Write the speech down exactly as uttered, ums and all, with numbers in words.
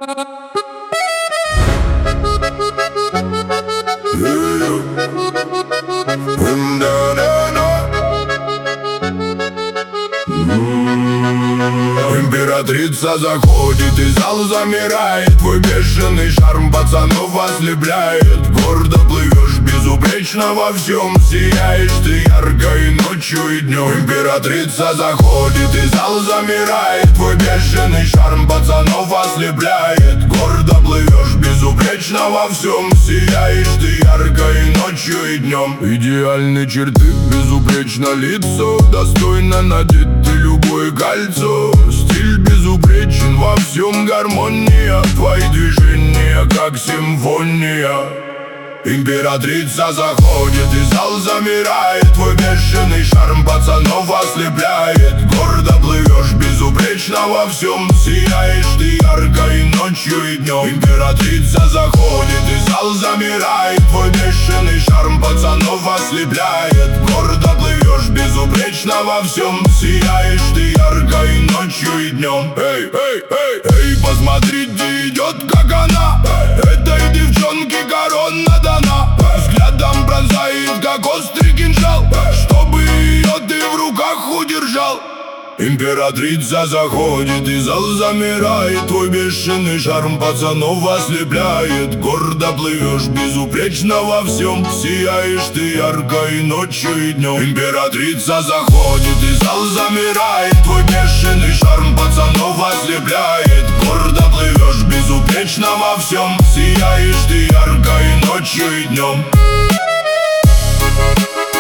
Императрица заходит, и зал замирает. Твой бешеный шарм пацанов ослепляет. Гордо плывешь, безупречно во всем сияешь. Ты ярко и ночью, и днем. Императрица заходит, и зал замирает. Твой бешеный шарм пацанов ослепляет. Гордо плывешь, безупречно во всем сияешь. Ты ярко и ночью, и днем. Идеальные черты, безупречно лицо. Достойно надеты любое кольцо. Стиль безупречен, во всем гармония. Твои движения как симфония. Императрица заходит, и зал замирает. Твой бешеный шарм пацанов ослепляет. Гордо плывешь, безупречно во всем сияешь. Ты ярко и ночью, и днем. Императрица заходит, и зал замирает. Твой бешеный шарм пацанов ослепляет. Гордо плывешь, безупречно во всем сияешь. Ты ярко и ночью, и днем. Эй, эй, эй, эй, посмотрите, идет как она. Этой девчонке корона дана. Взглядом пронзает, как острый кинжал. Чтобы ее ты в руках удержал. Императрица заходит, и зал замирает. Твой бешеный шарм пацанов ослепляет. Гордо плывешь, безупречно во всем сияешь. Ты ярко и ночью, и днем. Императрица заходит, и зал замирает. Твой бешеный шарм пацанов ослепляет. Гордо плывешь, безупречно во всем сияешь. Ты ярко и ночью, и днем.